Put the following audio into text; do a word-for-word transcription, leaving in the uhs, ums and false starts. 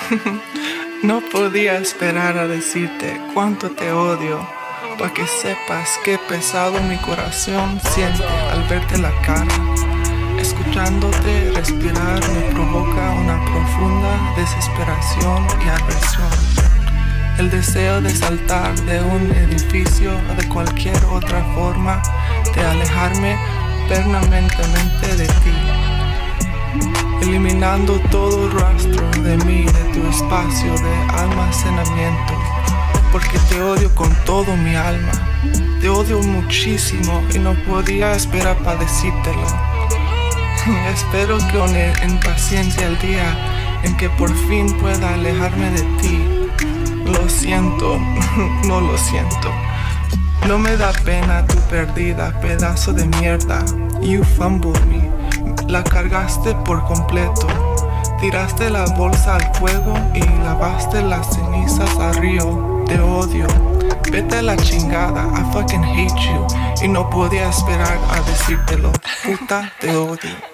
No podía esperar a decirte cuánto te odio, para que sepas qué pesado mi corazón siente al verte la cara. Escuchándote respirar me provoca una profunda desesperación y aversión. El deseo de saltar de un edificio o de cualquier otra forma de alejarme permanentemente de ti, eliminando todo rastro de mí, de tu espacio de almacenamiento, porque te odio con todo mi alma. Te odio muchísimo y no podía esperar para decírtelo. Espero que con impaciencia el día en que por fin pueda alejarme de ti. Lo siento, no lo siento. No me da pena tu perdida, pedazo de mierda. You fumbled me. La cargaste por completo. Tiraste la bolsa al fuego y lavaste las cenizas al río. Te odio. Vete a la chingada. I fucking hate you. Y no podía esperar a decírtelo. Puta, te odio.